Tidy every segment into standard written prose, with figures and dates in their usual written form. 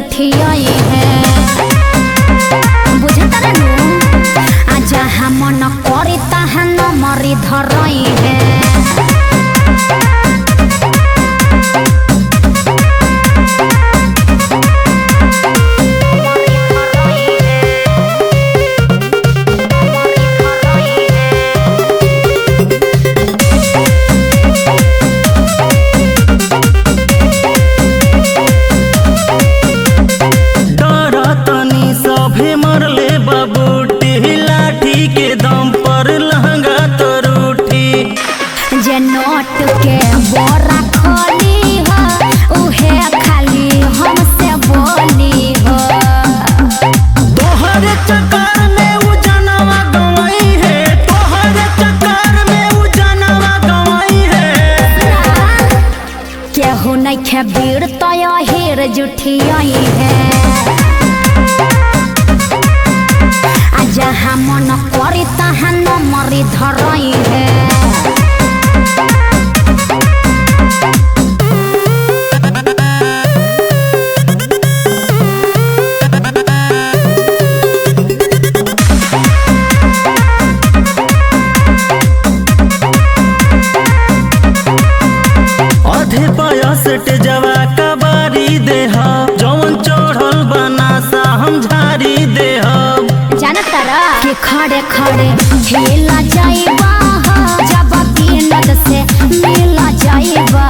जुठियाई है बुझता नु आजा हम न करी ताहा न मरी धरई है जे नोट के बोरा खोली हो उहे खाली हमसे बोली हो तोहरे चक्कर में उ जनवा गवाई है तोहरे चक्कर में उ जनवा गवाई है केहू नइखे बीड़ तो हेर जुठियाई है जहाँ मन करी तहाँ न मरी धरई है आधे पायस जवा कबारी देह जौन चढ़ल बना सा हम झारी देह के खड़े खड़े खेला जाइबा जब बीनद से मिला जाइबा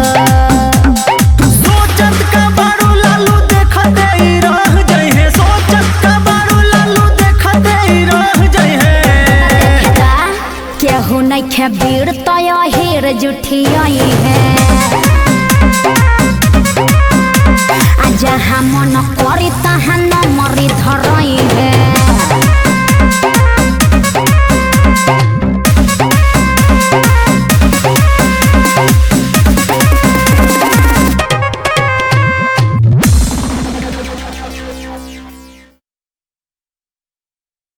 सोचत का बारू लालू देखते ही रह जाई है सोचत का बारू लालू देखते ही रह जाई है केहू नइखे बीड़ तो हेर जुठियाई है जहाँ मन करी तहाँ न मरी धरई